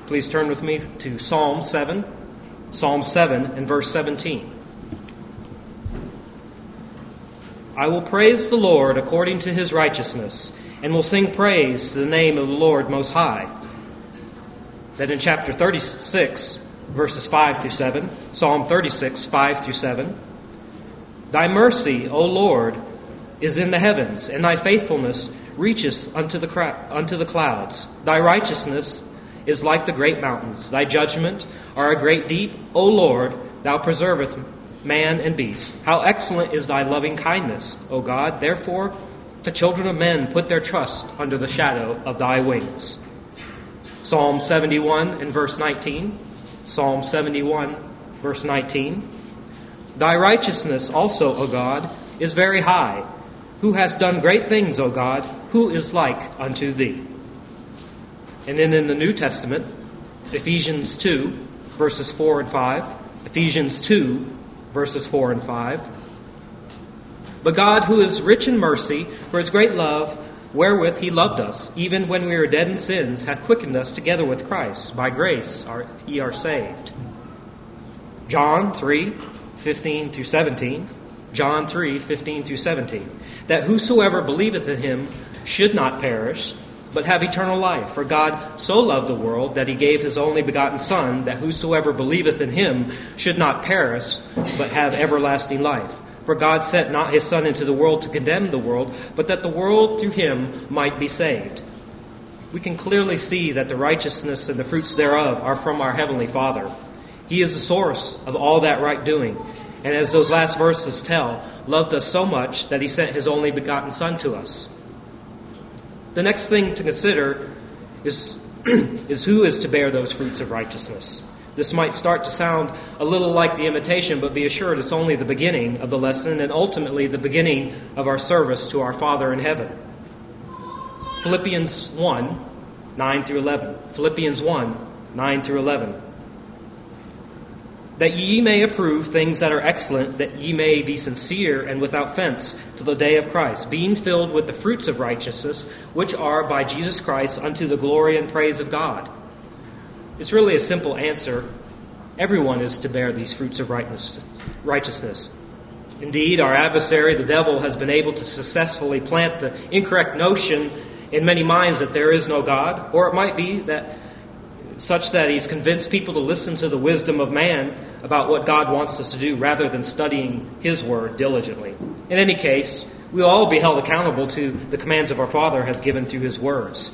Please turn with me to Psalm 7. Psalm 7 and verse 17. I will praise the Lord according to his righteousness, and will sing praise to the name of the Lord Most High. Then in chapter 36, verses 5 through 7, Psalm 36, 5 through 7, Thy mercy, O Lord, is in the heavens, and thy faithfulness reacheth unto the clouds. Thy righteousness is like the great mountains. Thy judgment are a great deep. O Lord, thou preservest man and beast. How excellent is thy loving kindness, O God. Therefore, the children of men put their trust under the shadow of thy wings. Psalm 71 and verse 19. Psalm 71, verse 19. Thy righteousness also, O God, is very high. Who has done great things, O God? Who is like unto thee? And then in the New Testament, Ephesians 2, verses 4 and 5. Ephesians 2, verses 4 and 5. But God, who is rich in mercy, for his great love, wherewith he loved us, even when we were dead in sins, hath quickened us together with Christ. By grace ye are saved. John 3, 15 through 17. John 3, 15 through 17. That whosoever believeth in him should not perish, but have eternal life. For God so loved the world that he gave his only begotten Son, that whosoever believeth in him should not perish, but have everlasting life. For God sent not his Son into the world to condemn the world, but that the world through him might be saved. We can clearly see that the righteousness and the fruits thereof are from our Heavenly Father. He is the source of all that right doing. And as those last verses tell, loved us so much that he sent his only begotten Son to us. The next thing to consider is who is to bear those fruits of righteousness. This might start to sound a little like the invitation, but be assured it's only the beginning of the lesson and ultimately the beginning of our service to our Father in heaven. Philippians 1, 9 through 11. Philippians 1, 9 through 11. That ye may approve things that are excellent, that ye may be sincere and without fence to the day of Christ, being filled with the fruits of righteousness, which are by Jesus Christ unto the glory and praise of God. It's really a simple answer. Everyone is to bear these fruits of righteousness. Indeed, our adversary, the devil, has been able to successfully plant the incorrect notion in many minds that there is no God, or it might be that such that he's convinced people to listen to the wisdom of man about what God wants us to do rather than studying his word diligently. In any case, we will all be held accountable to the commands of our Father has given through his words.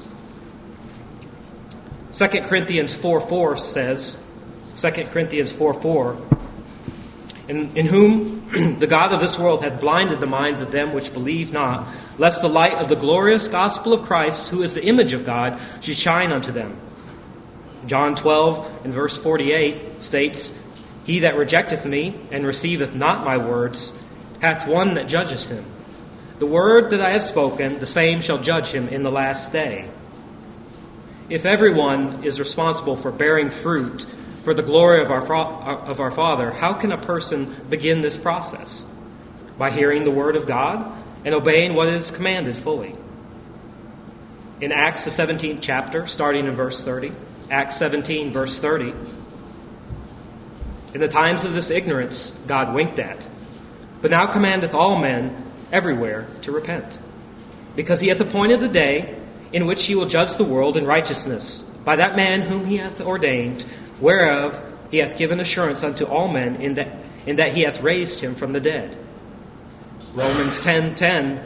2 Corinthians 4:4 says, 2 Corinthians 4:4, in whom the God of this world hath blinded the minds of them which believe not, lest the light of the glorious gospel of Christ, who is the image of God, should shine unto them. John 12 and verse 48 states, He that rejecteth me and receiveth not my words hath one that judgeth him. The word that I have spoken, the same shall judge him in the last day. If everyone is responsible for bearing fruit for the glory of our Father, how can a person begin this process? By hearing the word of God and obeying what is commanded fully. In Acts the 17th chapter, starting in verse 30, Acts 17, verse 30. In the times of this ignorance, God winked at, but now commandeth all men everywhere to repent, because he hath appointed a day in which he will judge the world in righteousness, by that man whom he hath ordained, whereof he hath given assurance unto all men, in that he hath raised him from the dead. Romans 10:10.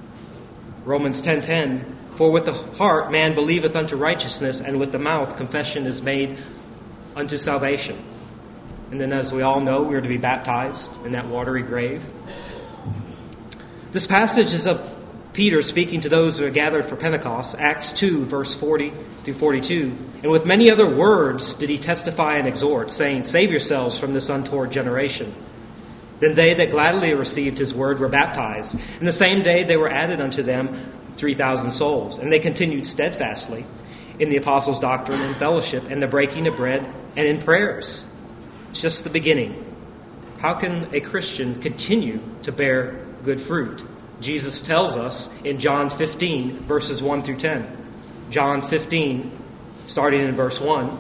For with the heart man believeth unto righteousness, and with the mouth confession is made unto salvation. And then, as we all know, we are to be baptized in that watery grave. This passage is of Peter speaking to those who are gathered for Pentecost, Acts 2, verse 40 through 42. And with many other words did he testify and exhort, saying, Save yourselves from this untoward generation. Then they that gladly received his word were baptized. And the same day they were added unto them 3,000 souls. And they continued steadfastly in the apostles' doctrine and fellowship, and the breaking of bread, and in prayers. It's just the beginning. How can a Christian continue to bear good fruit? Jesus tells us in John 15, verses 1 through 10. John 15, starting in verse 1.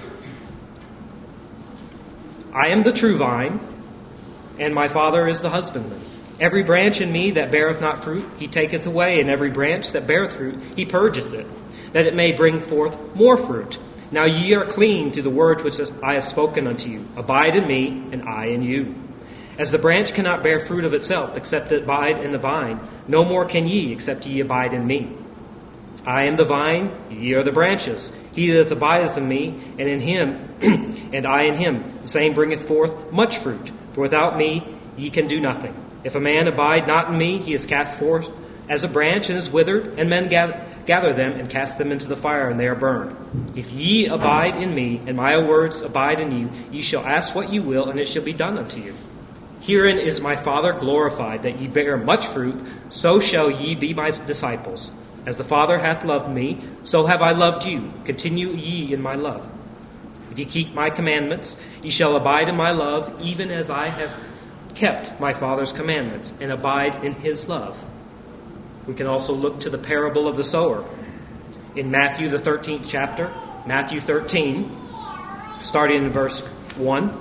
I am the true vine, and my Father is the husbandman. Every branch in me that beareth not fruit, he taketh away, and every branch that beareth fruit, he purgeth it, that it may bring forth more fruit. Now ye are clean through the word which I have spoken unto you. Abide in me, and I in you. As the branch cannot bear fruit of itself, except it abide in the vine, no more can ye, except ye abide in me. I am the vine, ye are the branches. He that abideth in me, and in him, and I in him, the same bringeth forth much fruit. For without me ye can do nothing. If a man abide not in me, he is cast forth as a branch, and is withered, and men gather them, and cast them into the fire, and they are burned. If ye abide in me, and my words abide in you, ye shall ask what ye will, and it shall be done unto you. Herein is my Father glorified, that ye bear much fruit, so shall ye be my disciples. As the Father hath loved me, so have I loved you. Continue ye in my love. If ye keep my commandments, ye shall abide in my love, even as I have kept my Father's commandments, and abide in his love. We can also look to the parable of the sower. In Matthew, the 13th chapter, Matthew 13, starting in verse 1.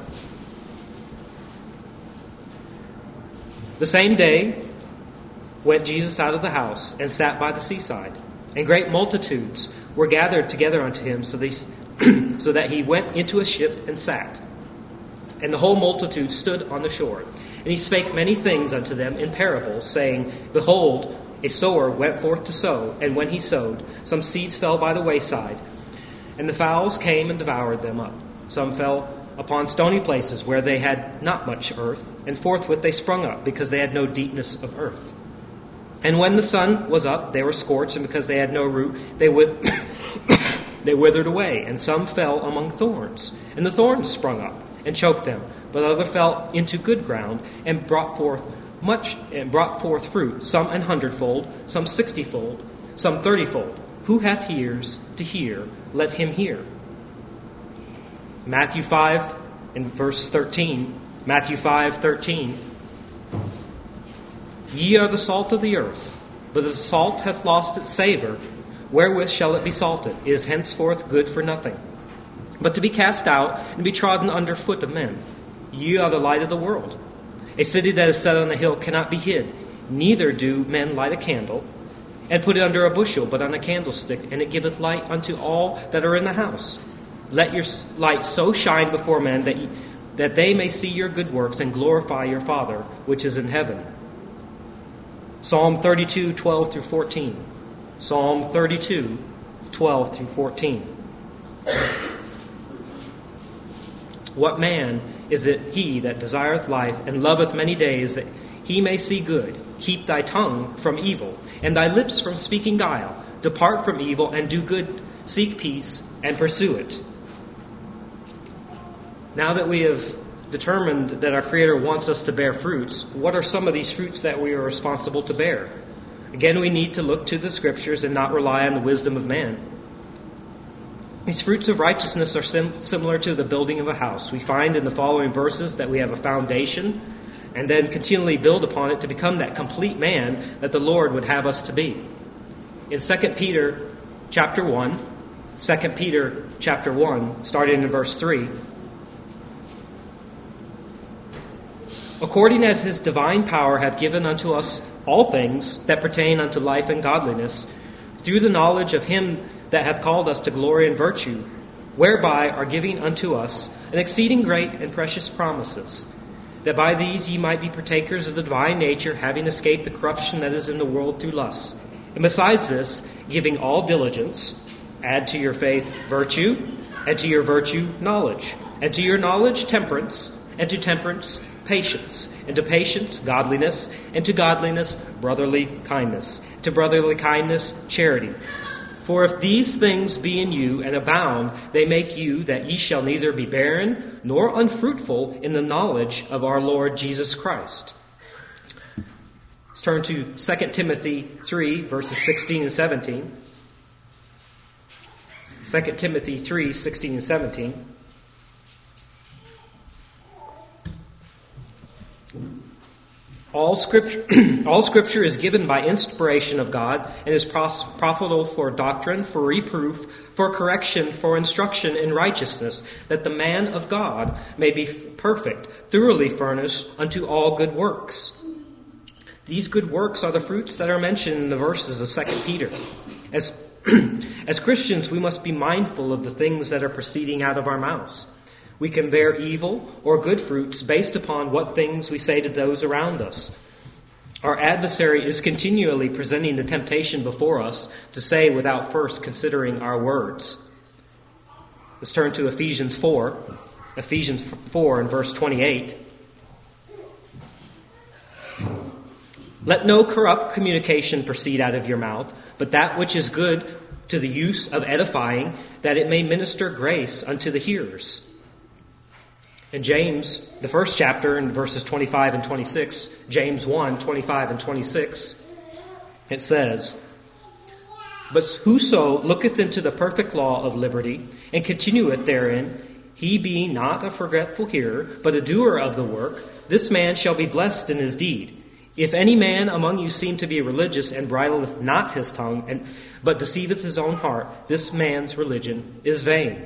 The same day went Jesus out of the house, and sat by the seaside. And great multitudes were gathered together unto him, so that he went into a ship and sat. And the whole multitude stood on the shore. And he spake many things unto them in parables, saying, Behold, a sower went forth to sow, and when he sowed, some seeds fell by the wayside, and the fowls came and devoured them up. Some fell upon stony places where they had not much earth, and forthwith they sprung up, because they had no deepness of earth. And when the sun was up, they were scorched, and because they had no root, they withered away. And some fell among thorns, and the thorns sprung up and choked them. But other fell into good ground, and brought forth fruit, some 100-fold, some 60-fold, some 30-fold. Who hath ears to hear, let him hear. Matthew 5 in verse 13. Matthew 5:13. Ye are the salt of the earth, but if the salt hath lost its savour, wherewith shall it be salted? It is henceforth good for nothing, but to be cast out and be trodden under foot of men. Ye are the light of the world. A city that is set on a hill cannot be hid. Neither do men light a candle, and put it under a bushel, but on a candlestick, and it giveth light unto all that are in the house. Let your light so shine before men that they may see your good works and glorify your Father which is in heaven. Psalm 32:12 through 14. Psalm 32:12 through 14. What man is it he that desireth life and loveth many days, that he may see good? Keep thy tongue from evil, and thy lips from speaking guile. Depart from evil and do good. Seek peace and pursue it. Now that we have determined that our Creator wants us to bear fruits, what are some of these fruits that we are responsible to bear? Again, we need to look to the Scriptures and not rely on the wisdom of man. These fruits of righteousness are similar to the building of a house. We find in the following verses that we have a foundation, and then continually build upon it to become that complete man that the Lord would have us to be. In 2 Peter chapter 1, 2 Peter chapter 1, starting in verse 3, according as his divine power hath given unto us all things that pertain unto life and godliness, through the knowledge of him that hath called us to glory and virtue, whereby are giving unto us an exceeding great and precious promises, that by these ye might be partakers of the divine nature, having escaped the corruption that is in the world through lusts. And besides this, giving all diligence, add to your faith virtue, and to your virtue knowledge, and to your knowledge temperance, and to temperance patience, and to patience godliness, and to godliness brotherly kindness, to brotherly kindness charity. For if these things be in you and abound, they make you that ye shall neither be barren nor unfruitful in the knowledge of our Lord Jesus Christ. Let's turn to 2 Timothy 3, verses 16 and 17. 2 Timothy 3, 16 and 17. All Scripture is given by inspiration of God and is profitable for doctrine, for reproof, for correction, for instruction in righteousness, that the man of God may be perfect, thoroughly furnished unto all good works. These good works are the fruits that are mentioned in the verses of 2 Peter. As Christians, we must be mindful of the things that are proceeding out of our mouths. We can bear evil or good fruits based upon what things we say to those around us. Our adversary is continually presenting the temptation before us to say without first considering our words. Let's turn to Ephesians 4. Ephesians 4 and verse 28. Let no corrupt communication proceed out of your mouth, but that which is good to the use of edifying, that it may minister grace unto the hearers. In James, the first chapter, in verses 25 and 26, James 1, 25 and 26, it says, But whoso looketh into the perfect law of liberty, and continueth therein, he being not a forgetful hearer, but a doer of the work, this man shall be blessed in his deed. If any man among you seem to be religious, and bridleth not his tongue, but deceiveth his own heart, this man's religion is vain.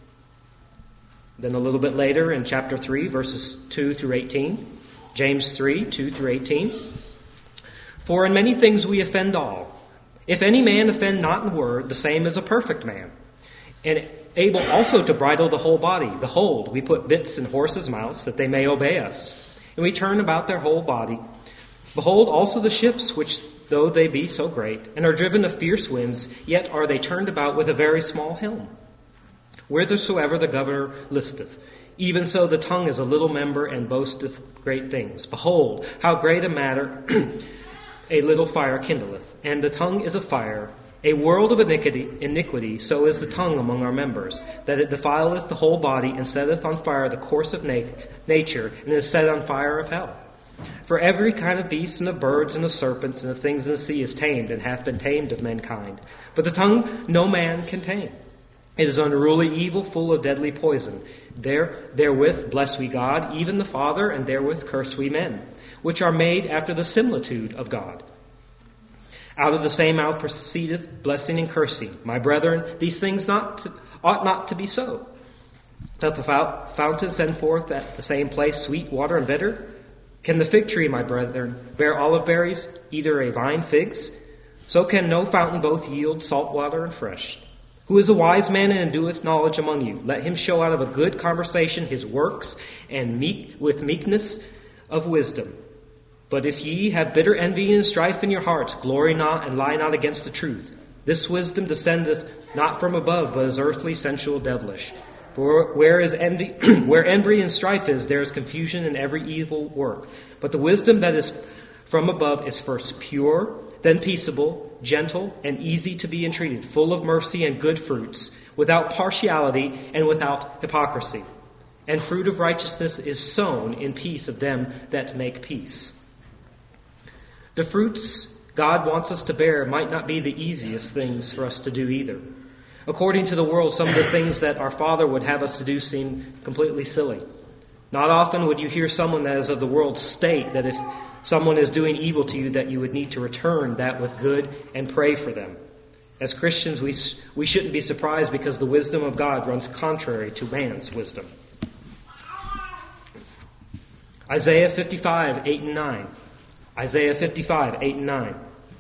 Then a little bit later in chapter 3, verses 2 through 18, James 3, 2 through 18. For in many things we offend all. If any man offend not in word, the same is a perfect man, and able also to bridle the whole body. Behold, we put bits in horses' mouths, that they may obey us, and we turn about their whole body. Behold also the ships, which though they be so great, and are driven of fierce winds, yet are they turned about with a very small helm, whithersoever the governor listeth. Even so the tongue is a little member, and boasteth great things. Behold, how great a matter a little fire kindleth. And the tongue is a fire, a world of iniquity, so is the tongue among our members, that it defileth the whole body, and setteth on fire the course of nature, and is set on fire of hell. For every kind of beast, and of birds, and of serpents, and of things in the sea is tamed, and hath been tamed of mankind. But the tongue no man can tame. It is unruly evil, full of deadly poison. Therewith bless we God, even the Father, and therewith curse we men, which are made after the similitude of God. Out of the same mouth proceedeth blessing and cursing. My brethren, these things ought not to be so. Doth the fountain send forth at the same place sweet water and bitter? Can the fig tree, my brethren, bear olive berries, either a vine figs? So can no fountain both yield salt water and fresh. Who is a wise man and doeth knowledge among you? Let him show out of a good conversation his works, and with meekness of wisdom. But if ye have bitter envy and strife in your hearts, glory not, and lie not against the truth. This wisdom descendeth not from above, but is earthly, sensual, devilish. For where envy and strife is, there is confusion in every evil work. But the wisdom that is from above is first pure, then peaceable, gentle, and easy to be entreated, full of mercy and good fruits, without partiality and without hypocrisy. And fruit of righteousness is sown in peace of them that make peace. The fruits God wants us to bear might not be the easiest things for us to do either. According to the world, some of the things that our Father would have us to do seem completely silly. Not often would you hear someone that is of the world state that if someone is doing evil to you, that you would need to return that with good and pray for them. As Christians, we shouldn't be surprised because the wisdom of God runs contrary to man's wisdom. Isaiah 55, 8 and 9. Isaiah 55, 8 and 9.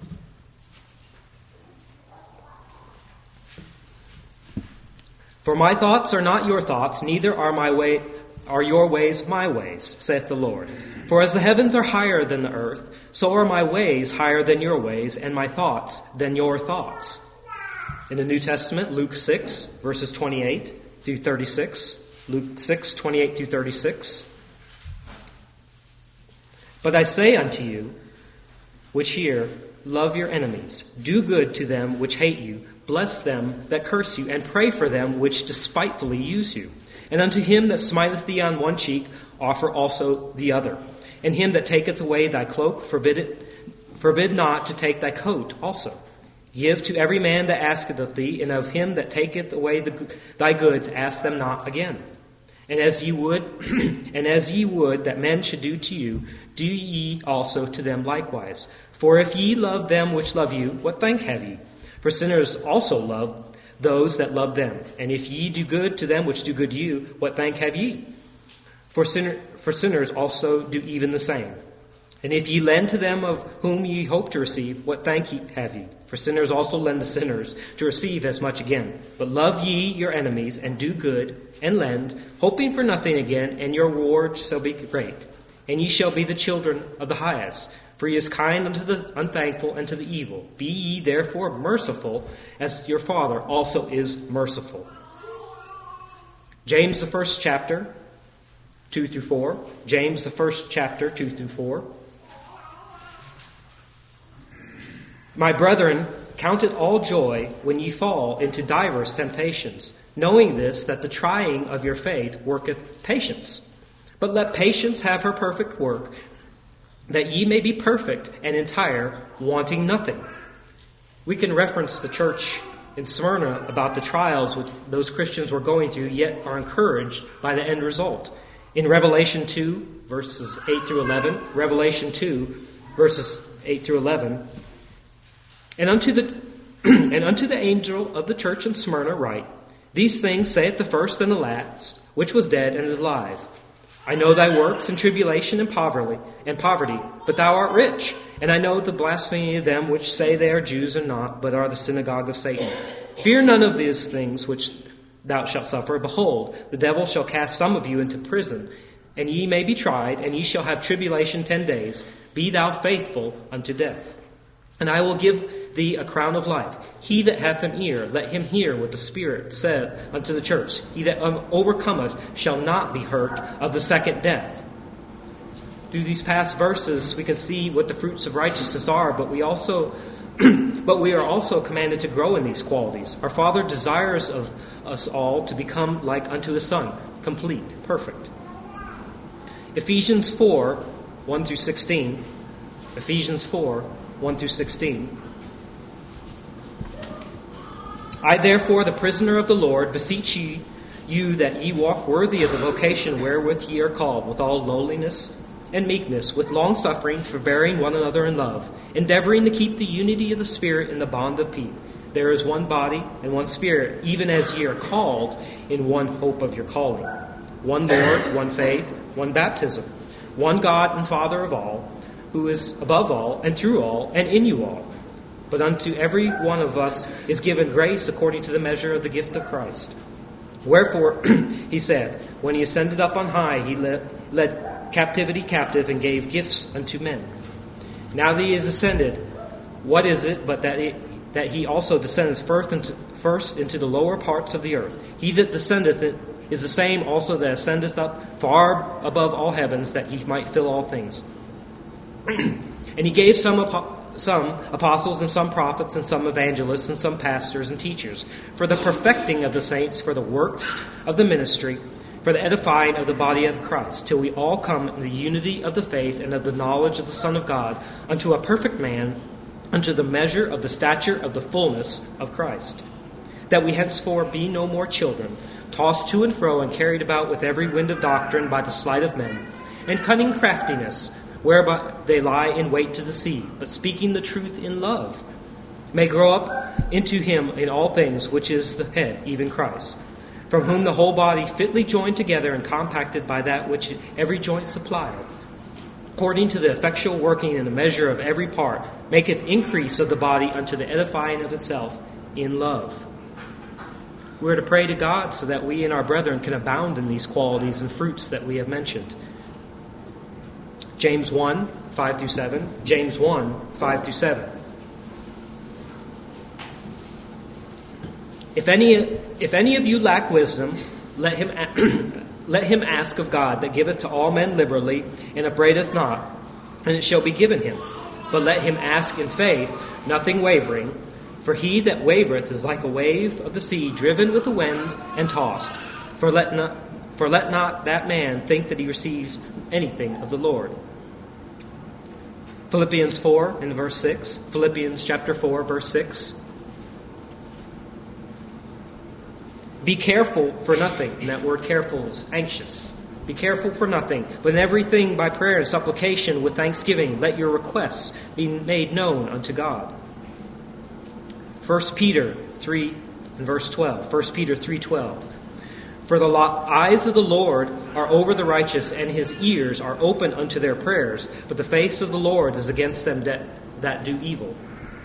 For my thoughts are not your thoughts, neither are your ways my ways, saith the Lord. For as the heavens are higher than the earth, so are my ways higher than your ways, and my thoughts than your thoughts. In the New Testament, Luke 6, verses 28 through 36. Luke 6, 28 through 36. But I say unto you, which hear, love your enemies, do good to them which hate you, bless them that curse you, and pray for them which despitefully use you. And unto him that smiteth thee on one cheek, offer also the other. And him that taketh away thy cloak, forbid not to take thy coat also. Give to every man that asketh of thee, and of him that taketh away thy goods, ask them not again. And as ye would, that men should do to you, do ye also to them likewise. For if ye love them which love you, what thank have ye? For sinners also love those that love them. And if ye do good to them which do good to you, what thank have ye? For sinners also do even the same. And if ye lend to them of whom ye hope to receive, what thank have ye? For sinners also lend to sinners to receive as much again. But love ye your enemies, and do good, and lend, hoping for nothing again, and your reward shall be great. And ye shall be the children of the highest. For he is kind unto the unthankful and to the evil. Be ye therefore merciful, as your Father also is merciful. James, the first chapter, 2 through 4. James, the first chapter, 2 through 4. My brethren, count it all joy when ye fall into divers temptations, knowing this, that the trying of your faith worketh patience. But let patience have her perfect work, that ye may be perfect and entire, wanting nothing. We can reference the church in Smyrna about the trials which those Christians were going through, yet are encouraged by the end result. In Revelation 2, verses 8 through 11, Revelation 2, verses 8 through 11, And unto the angel of the church in Smyrna write, These things saith the first and the last, which was dead and is alive. I know thy works and tribulation and poverty, but thou art rich. And I know the blasphemy of them which say they are Jews and not, but are the synagogue of Satan. Fear none of these things which thou shalt suffer. Behold, the devil shall cast some of you into prison, and ye may be tried, and ye shall have tribulation 10 days. Be thou faithful unto death. And I will give thee a crown of life. He that hath an ear, let him hear what the Spirit said unto the church. He that overcometh shall not be hurt of the second death. Through these past verses, we can see what the fruits of righteousness are, but we are also commanded to grow in these qualities. Our Father desires of us all to become like unto His Son, complete, perfect. Ephesians 4, 1 through 16. Ephesians 4, 1 through 16. I therefore, the prisoner of the Lord, beseech you that ye walk worthy of the vocation wherewith ye are called, with all lowliness and meekness, with longsuffering, forbearing one another in love, endeavoring to keep the unity of the Spirit in the bond of peace. There is one body and one Spirit, even as ye are called in one hope of your calling. One Lord, one faith, one baptism, one God and Father of all, who is above all, and through all, and in you all. But unto every one of us is given grace according to the measure of the gift of Christ. Wherefore, he said, when he ascended up on high, he led captivity captive and gave gifts unto men. Now that he is ascended, what is it but that he also descendeth first into the lower parts of the earth? He that descendeth is the same also that ascendeth up far above all heavens, that he might fill all things. And he gave some apostles and some prophets and some evangelists and some pastors and teachers for the perfecting of the saints, for the works of the ministry, for the edifying of the body of Christ, till we all come in the unity of the faith and of the knowledge of the Son of God, unto a perfect man, unto the measure of the stature of the fullness of Christ. That we henceforth be no more children, tossed to and fro and carried about with every wind of doctrine by the sleight of men, and cunning craftiness, whereby they lie in wait to deceive, but speaking the truth in love, may grow up into him in all things, which is the head, even Christ, from whom the whole body fitly joined together and compacted by that which every joint supplieth, according to the effectual working in the measure of every part, maketh increase of the body unto the edifying of itself in love. We are to pray to God so that we and our brethren can abound in these qualities and fruits that we have mentioned. James 1, 5 through 7. James 1, 5 through 7. If any of you lack wisdom, let him ask of God, that giveth to all men liberally, and upbraideth not, and it shall be given him. But let him ask in faith, nothing wavering. For he that wavereth is like a wave of the sea, driven with the wind and tossed. For let not that man think that he receives anything of the Lord. Philippians 4 in verse 6. Philippians chapter 4, verse 6. Be careful for nothing. And that word careful is anxious. Be careful for nothing, but in everything by prayer and supplication with thanksgiving, let your requests be made known unto God. 1 Peter 3 and verse 12. 1 Peter 3:12. For the eyes of the Lord are over the righteous, and his ears are open unto their prayers, but the face of the Lord is against them that do evil.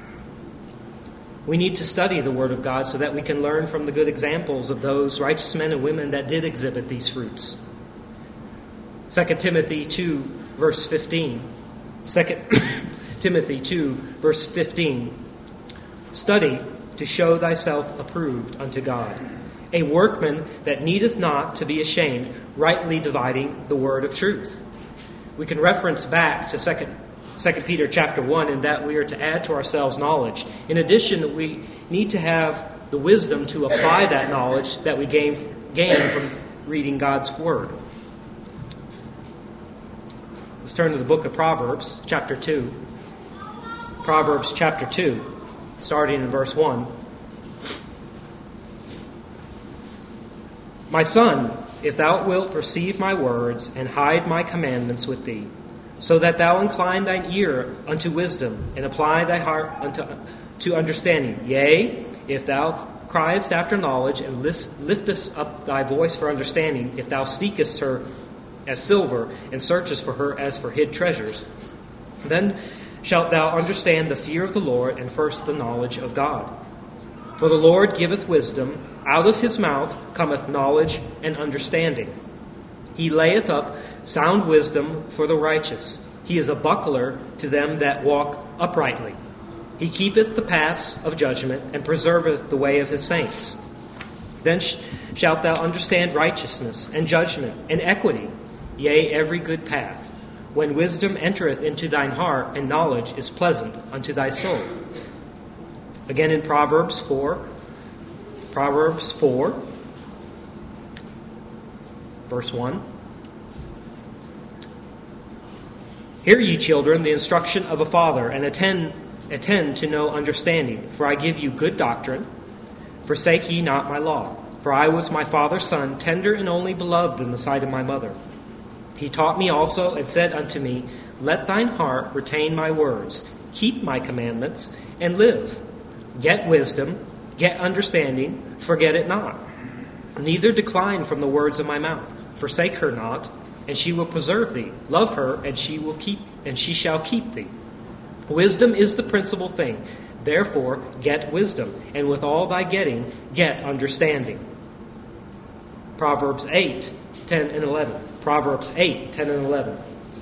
We need to study the Word of God so that we can learn from the good examples of those righteous men and women that did exhibit these fruits. 2 Timothy 2, verse 15. 2 Timothy 2, verse 15. Study to show thyself approved unto God, a workman that needeth not to be ashamed, rightly dividing the word of truth. We can reference back to 2 Peter chapter 1 in that we are to add to ourselves knowledge. In addition, we need to have the wisdom to apply that knowledge that we gain from reading God's Word. Let's turn to the book of Proverbs, chapter 2. Proverbs chapter 2, starting in verse 1. My son, if thou wilt receive my words and hide my commandments with thee, so that thou incline thine ear unto wisdom and apply thy heart unto understanding. Yea, if thou criest after knowledge and liftest up thy voice for understanding, if thou seekest her as silver and searchest for her as for hid treasures, then shalt thou understand the fear of the Lord and first the knowledge of God. For the Lord giveth wisdom, out of his mouth cometh knowledge and understanding. He layeth up sound wisdom for the righteous. He is a buckler to them that walk uprightly. He keepeth the paths of judgment and preserveth the way of his saints. Then shalt thou understand righteousness and judgment and equity, yea, every good path, when wisdom entereth into thine heart and knowledge is pleasant unto thy soul. Again in Proverbs 4, verse 1. Hear ye, children, the instruction of a father, and attend to know understanding. For I give you good doctrine. Forsake ye not my law. For I was my father's son, tender and only beloved in the sight of my mother. He taught me also, and said unto me, Let thine heart retain my words, keep my commandments, and live. Get wisdom, get understanding, forget it not. Neither decline from the words of my mouth. Forsake her not, and she will preserve thee. Love her, and she shall keep thee. Wisdom is the principal thing. Therefore, get wisdom, and with all thy getting, get understanding. Proverbs 8, 10 and 11. Proverbs 8, 10 and 11.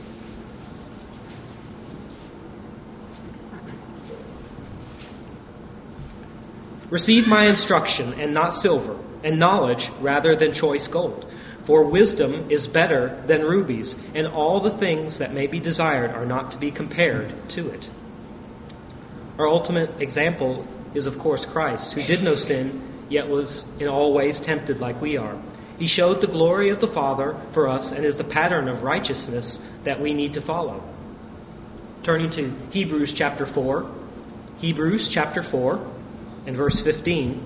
Receive my instruction, and not silver, and knowledge rather than choice gold. For wisdom is better than rubies, and all the things that may be desired are not to be compared to it. Our ultimate example is, of course, Christ, who did no sin, yet was in all ways tempted like we are. He showed the glory of the Father for us and is the pattern of righteousness that we need to follow. Turning to Hebrews chapter 4. Hebrews chapter 4 and verse 15.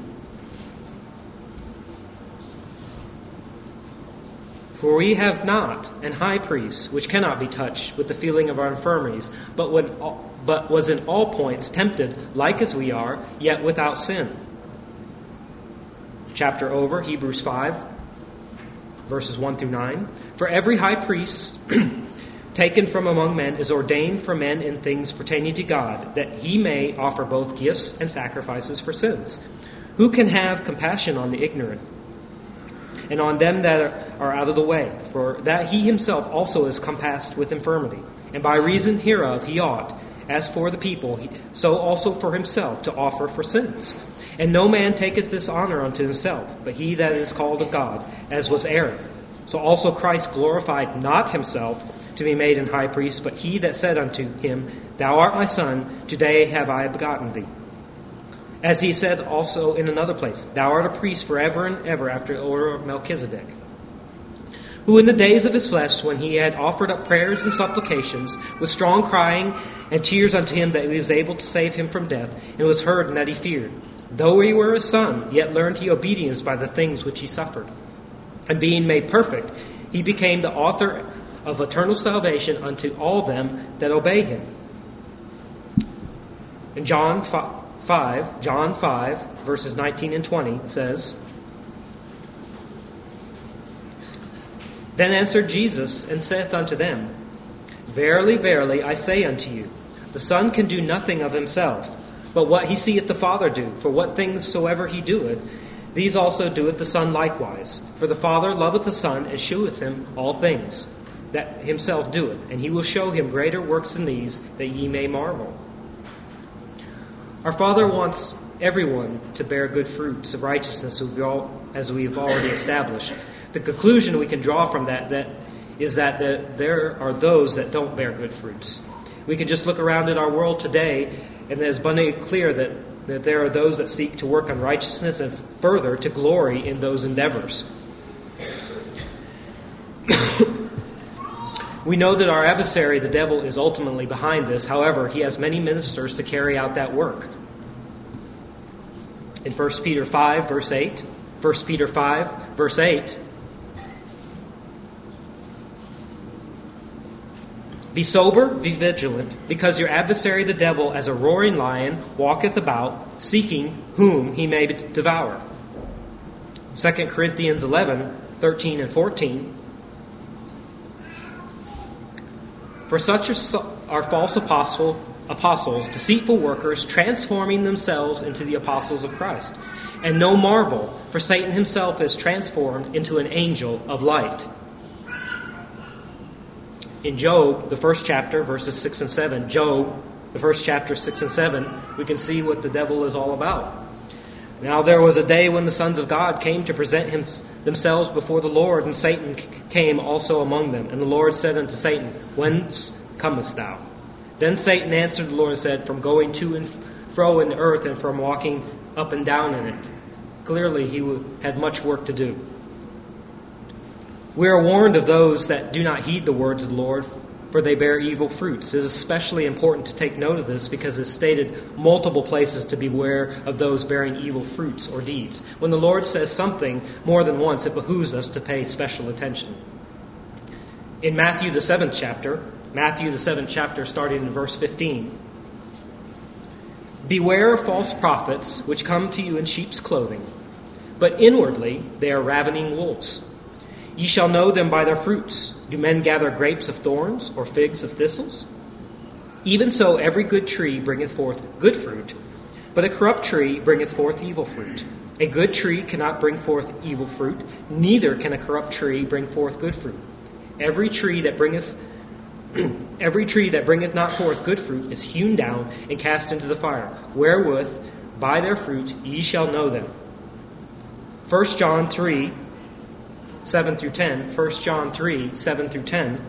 For we have not an high priest which cannot be touched with the feeling of our infirmities, but was in all points tempted like as we are, yet without sin. Chapter over, Hebrews 5, verses 1 through 9. For every high priest taken from among men is ordained for men in things pertaining to God, that he may offer both gifts and sacrifices for sins. Who can have compassion on the ignorant and on them that are out of the way? For that he himself also is compassed with infirmity. And by reason hereof he ought, as for the people, so also for himself, to offer for sins. And no man taketh this honor unto himself, but he that is called of God, as was Aaron. So also Christ glorified not himself to be made an high priest, but he that said unto him, Thou art my son, today have I begotten thee. As he said also in another place, Thou art a priest forever and ever after the order of Melchizedek. Who in the days of his flesh, when he had offered up prayers and supplications, with strong crying and tears unto him that he was able to save him from death, and was heard and that he feared, Though he were a son, yet learned he obedience by the things which he suffered. And being made perfect, he became the author of eternal salvation unto all them that obey him. In John 5, verses 19 and 20 says, Then answered Jesus and saith unto them, Verily, verily, I say unto you, the Son can do nothing of himself, but what he seeth the Father do. For what things soever he doeth, these also doeth the Son likewise. For the Father loveth the Son, and sheweth him all things that himself doeth, and he will show him greater works than these, that ye may marvel. Our Father wants everyone to bear good fruits of righteousness, as we've already established. The conclusion we can draw from that is that there are those that don't bear good fruits. We can just look around at our world today, and it is abundantly clear that there are those that seek to work on righteousness and further to glory in those endeavors. We know that our adversary, the devil, is ultimately behind this. However, he has many ministers to carry out that work. In 1 Peter 5, verse 8, 1 Peter 5, verse 8, Be sober, be vigilant, because your adversary the devil, as a roaring lion, walketh about, seeking whom he may devour. 2 Corinthians 11, 13 and 14. For such are false apostles, deceitful workers, transforming themselves into the apostles of Christ. And no marvel, for Satan himself is transformed into an angel of light. In Job, the first chapter, verses 6 and 7, Job, the first chapter, 6 and 7, we can see what the devil is all about. Now there was a day when the sons of God came to present themselves before the Lord, and Satan came also among them. And the Lord said unto Satan, Whence comest thou? Then Satan answered the Lord and said, From going to and fro in the earth, and from walking up and down in it. Clearly he had much work to do. We are warned of those that do not heed the words of the Lord, for they bear evil fruits. It is especially important to take note of this because it's stated multiple places to beware of those bearing evil fruits or deeds. When the Lord says something more than once, it behooves us to pay special attention. In Matthew the 7th chapter, starting in verse 15, Beware of false prophets, which come to you in sheep's clothing, but inwardly they are ravening wolves. Ye shall know them by their fruits. Do men gather grapes of thorns, or figs of thistles? Even so every good tree bringeth forth good fruit, but a corrupt tree bringeth forth evil fruit. A good tree cannot bring forth evil fruit, neither can a corrupt tree bring forth good fruit. Every tree that bringeth not forth good fruit is hewn down and cast into the fire. Wherewith by their fruit ye shall know them. 1 John 3, 7 through 10. 1 John 3, 7 through 10.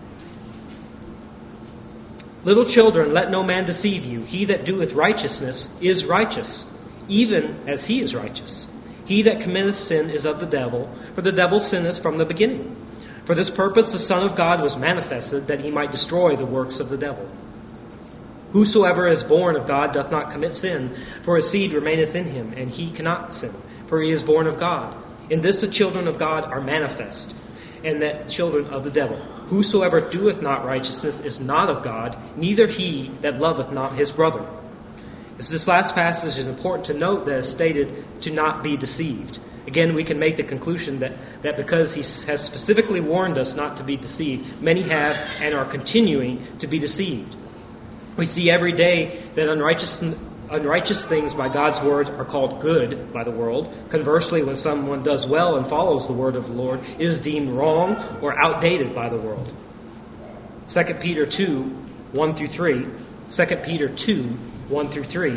Little children, let no man deceive you. He that doeth righteousness is righteous, even as he is righteous. He that committeth sin is of the devil, for the devil sinneth from the beginning. For this purpose the Son of God was manifested, that he might destroy the works of the devil. Whosoever is born of God doth not commit sin, for his seed remaineth in him, and he cannot sin, for he is born of God. In this the children of God are manifest, and the children of the devil. Whosoever doeth not righteousness is not of God, neither he that loveth not his brother. This last passage is important to note that is stated to not be deceived. Again, we can make the conclusion that because he has specifically warned us not to be deceived, many have and are continuing to be deceived. We see every day that unrighteous things by God's words are called good by the world. Conversely, when someone does well and follows the word of the Lord, it is deemed wrong or outdated by the world. 2 Peter 2, 1 through 3. 2 Peter 2, 1 through 3.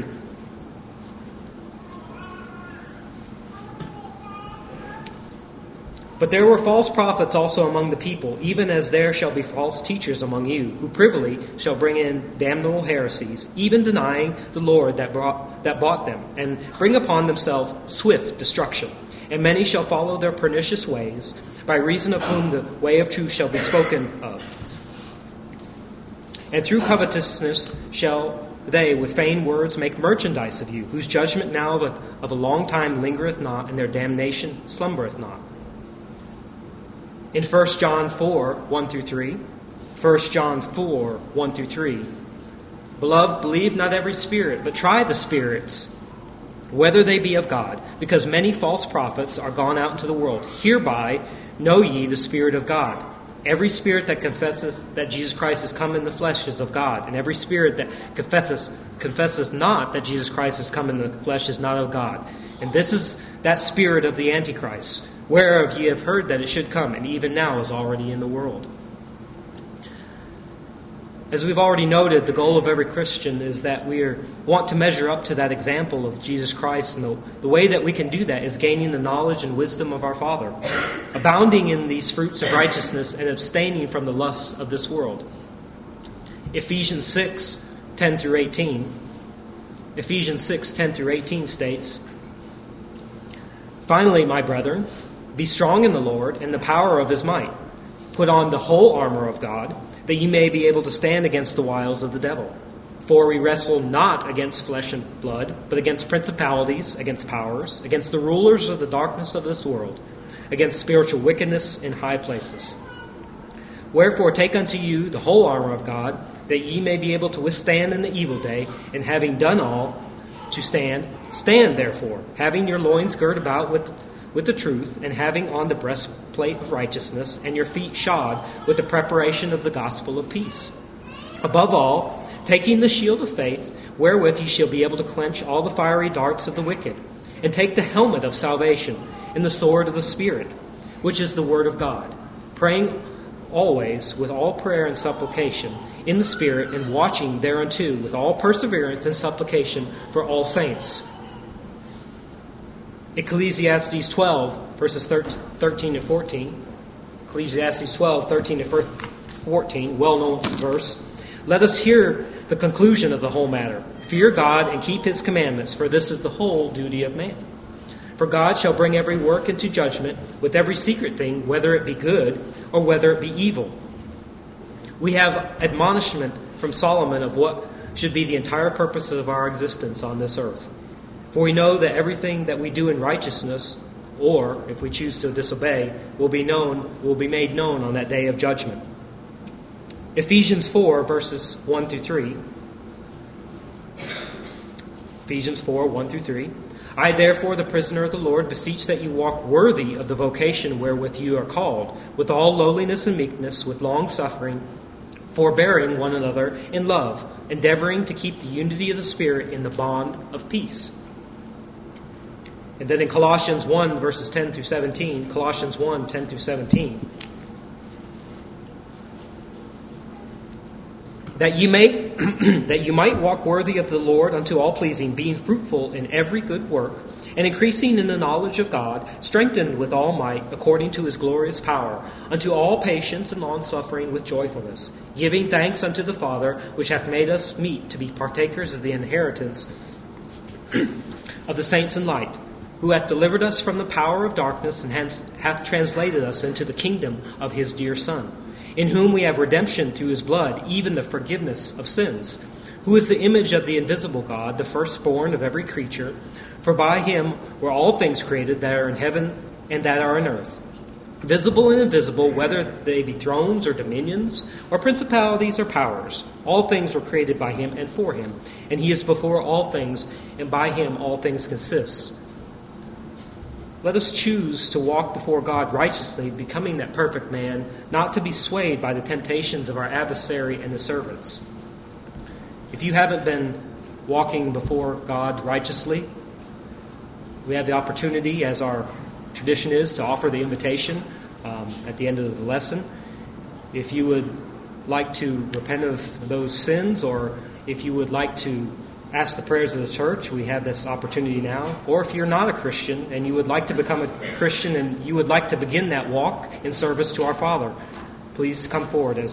But there were false prophets also among the people, even as there shall be false teachers among you, who privily shall bring in damnable heresies, even denying the Lord that bought them, and bring upon themselves swift destruction. And many shall follow their pernicious ways, by reason of whom the way of truth shall be spoken of. And through covetousness shall they with feigned words make merchandise of you, whose judgment now of a long time lingereth not, and their damnation slumbereth not. In 1 John 4, 1 through 3, 1 John 4, 1 through 3, Beloved, believe not every spirit, but try the spirits, whether they be of God, because many false prophets are gone out into the world. Hereby know ye the Spirit of God. Every spirit that confesseth that Jesus Christ is come in the flesh is of God, and every spirit that confesseth not that Jesus Christ is come in the flesh is not of God. And this is that spirit of the Antichrist, whereof ye have heard that it should come, and even now is already in the world. As we've already noted, the goal of every Christian is that we want to measure up to that example of Jesus Christ, and the way that we can do that is gaining the knowledge and wisdom of our Father, abounding in these fruits of righteousness and abstaining from the lusts of this world. Ephesians 6, 10 through 18. Ephesians 6, 10 through 18 states, Finally, my brethren, be strong in the Lord and the power of his might. Put on the whole armor of God, that ye may be able to stand against the wiles of the devil. For we wrestle not against flesh and blood, but against principalities, against powers, against the rulers of the darkness of this world, against spiritual wickedness in high places. Wherefore take unto you the whole armor of God, that ye may be able to withstand in the evil day, and having done all to stand, stand therefore, having your loins girt about with the truth, and having on the breastplate of righteousness, and your feet shod with the preparation of the gospel of peace. Above all, taking the shield of faith, wherewith ye shall be able to quench all the fiery darts of the wicked, and take the helmet of salvation, and the sword of the Spirit, which is the word of God, praying always with all prayer and supplication in the Spirit, and watching thereunto with all perseverance and supplication for all saints. Ecclesiastes 12, verses 13 and 14. Ecclesiastes 12, 13 to 14, well-known verse. Let us hear the conclusion of the whole matter. Fear God and keep his commandments, for this is the whole duty of man. For God shall bring every work into judgment with every secret thing, whether it be good or whether it be evil. We have admonishment from Solomon of what should be the entire purpose of our existence on this earth. For we know that everything that we do in righteousness, or if we choose to disobey, will be made known on that day of judgment. Ephesians 4, verses 1 through 3. Ephesians 4, 1 through 3. I, therefore, the prisoner of the Lord, beseech that you walk worthy of the vocation wherewith you are called, with all lowliness and meekness, with long suffering, forbearing one another in love, endeavoring to keep the unity of the Spirit in the bond of peace. And then in Colossians 1, verses 10 through 17, Colossians 1, 10 through 17, that you might walk worthy of the Lord unto all pleasing, being fruitful in every good work, and increasing in the knowledge of God, strengthened with all might, according to his glorious power, unto all patience and longsuffering with joyfulness, giving thanks unto the Father, which hath made us meet to be partakers of the inheritance of the saints in light, who hath delivered us from the power of darkness, and hath translated us into the kingdom of his dear Son, in whom we have redemption through his blood, even the forgiveness of sins, who is the image of the invisible God, the firstborn of every creature. For by him were all things created that are in heaven and that are in earth, visible and invisible, whether they be thrones or dominions, or principalities or powers. All things were created by him and for him, and he is before all things, and by him all things consist. Let us choose to walk before God righteously, becoming that perfect man, not to be swayed by the temptations of our adversary and the servants. If you haven't been walking before God righteously, we have the opportunity, as our tradition is, to offer the invitation at the end of the lesson. If you would like to repent of those sins, or if you would like to ask the prayers of the church, we have this opportunity now. Or if you're not a Christian and you would like to become a Christian and you would like to begin that walk in service to our Father, please come forward as